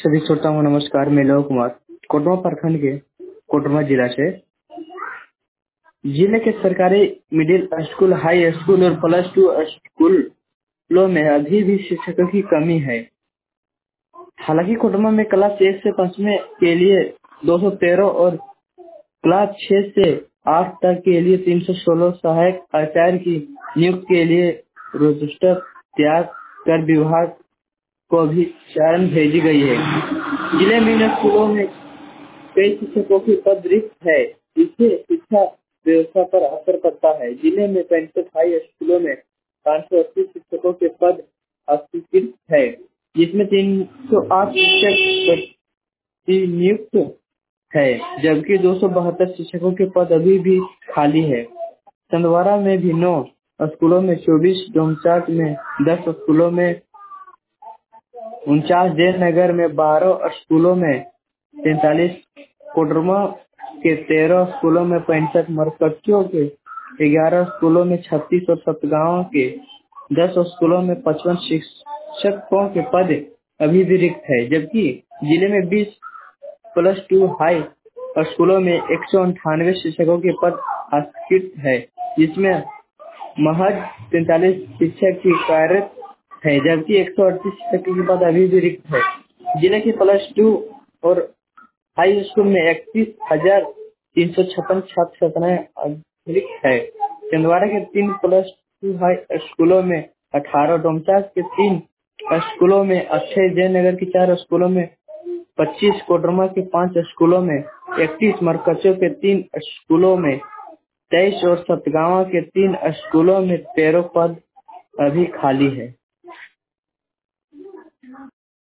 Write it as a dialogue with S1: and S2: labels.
S1: सभी श्रोताओं को नमस्कार। मैं लव कुमार कोटवा प्रखंड के कोटवा जिला से। जिले के सरकारी मिडिल स्कूल, हाई स्कूल और प्लस टू स्कूलों में अभी भी शिक्षकों की कमी है। हालांकि कोटवा में क्लास 1 से 5वीं के लिए 213 और क्लास 6 से 8 तक के लिए 316 सहायक आचार्य की नियुक्ति के लिए रजिस्टर तैयार कर विभाग को भी चयन भेजी गई है। जिले में इन स्कूलों में कई शिक्षकों की पद रिक्त है, इससे शिक्षा व्यवस्था पर असर पड़ता है। जिले में 65 हाई स्कूलों में 580 शिक्षकों के पद अस्वीकृत है, जिसमें 308 शिक्षक नियुक्त है, जबकि 272 शिक्षकों के पद अभी भी खाली है। चंदवाड़ा में भी 9 स्कूलों में 24, डोमचांच में 10 स्कूलों में 49, जयनगर में 12 स्कूलों में 43, कोडरमा के 13 स्कूलों में 65, मरकच्चो के 11 स्कूलों में 36 और सतगांव के 10 स्कूलों में 55 शिक्षकों के पद अभी भी रिक्त है, जबकि जिले में 20 प्लस 2 हाई स्कूलों में 198 शिक्षकों के पद अस्वीकृत है, जिसमें महज 43 शिक्षक की कार्यरत है, जबकि 138 शिक्षकों के पद अभी भी रिक्त है। जिले के प्लस 2 और हाई स्कूल में 31,356 छात्र छात्राएं रिक्त है। छिंदवाड़ा के 3 प्लस 2 हाई स्कूलों में 18, डोमचांच के 3 स्कूलों में 28, जयनगर के 4 स्कूलों में 25, कोडरमा के 5 स्कूलों में 31, मरकच्चो के 3 स्कूलों में 23 और सतगांव के 3 स्कूलों में 13 पद अभी खाली है।